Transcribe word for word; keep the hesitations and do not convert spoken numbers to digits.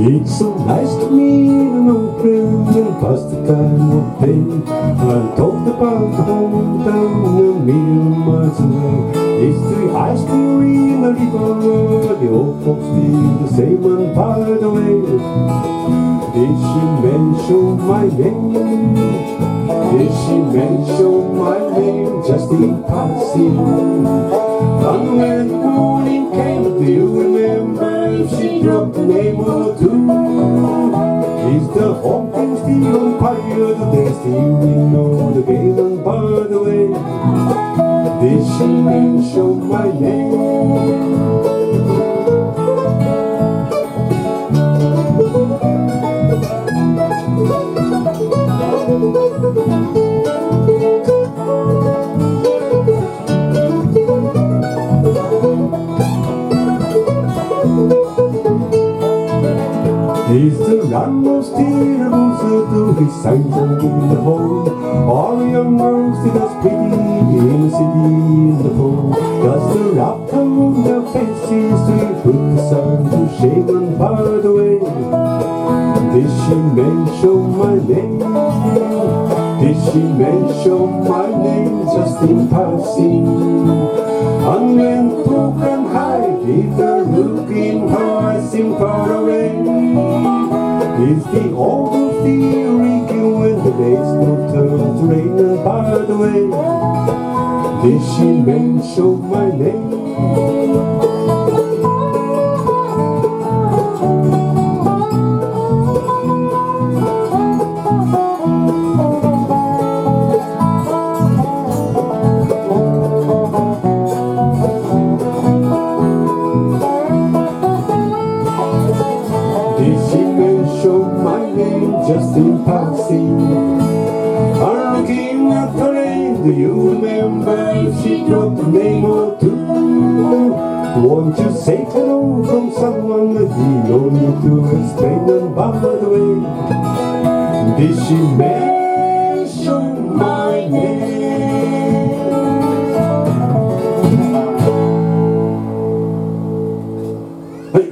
It's so nice to meet an old friend and pass the time of day. I talked about the hometown a million miles away. It's the ice theory in the river, the old folks feel the same. And by the way, did she mention my name? Did she mention my name just in passing? And when the morning came, do you remember if she dropped the name or two? Is the honking still on fire? Do they still know the game? And by the way, did she mention my name? Is the landlord still rooted to his signs in the hole? Are young girls still as pretty in the city in the fall? Does the laughter on their faces still put the sun to shame? And by the way, did she mention my name? Did she mention my name just in passing? And when folk and high did the look in her eyes seem far away? Is the old theory when the days no turn to rain? And by the way, did she mention my name? Did she mention my name just in passing? I'm looking at her name. Do you remember if she dropped a name or two? Won't you say hello from someone that you don't need to explain? And by the way, did she mention